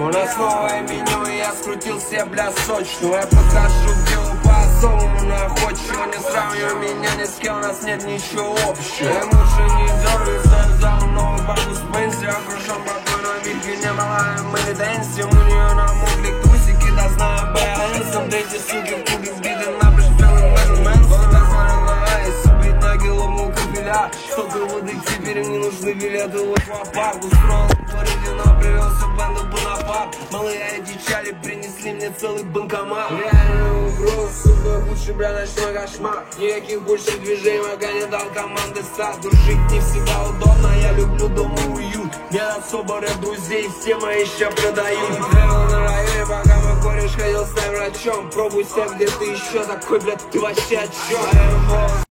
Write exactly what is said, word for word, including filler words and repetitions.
У нас новое меню, и я скрутил себе, бля, сочную. Я подхожу к делу по-особому, но я хочу. Не сравнивай меня ни с кем, у нас нет ничего общего. Я лучше не дергайся, взял новый бабу с пенсии. Окружен покой, но Вильки не малая, мы не дэнси. У нее намокли тусики, да знаю бэнсом. Третьи суки в клубе сбиты на брешь, белый мэн-мэн. Всегда смотрел на айс, убить ноги, ломнул капеля. Столько воды, теперь мне нужны билеты в аквапарк. Устроил Бородино, привелся бенду Бонапарт. Малые одичали, принесли мне целый банкомат. Реальную угрозу, сука, худший, бля, ночной кошмар. Никаких больше движений, пока не дал команды старт. Дружить не всегда удобно, я люблю дома уют. Нет особо рэп друзей, все мои ща продают. Тревел на районе, пока мой кореш ходил с врачом. Пробуй себя где ты еще такой, блядь, ты вообще о чем?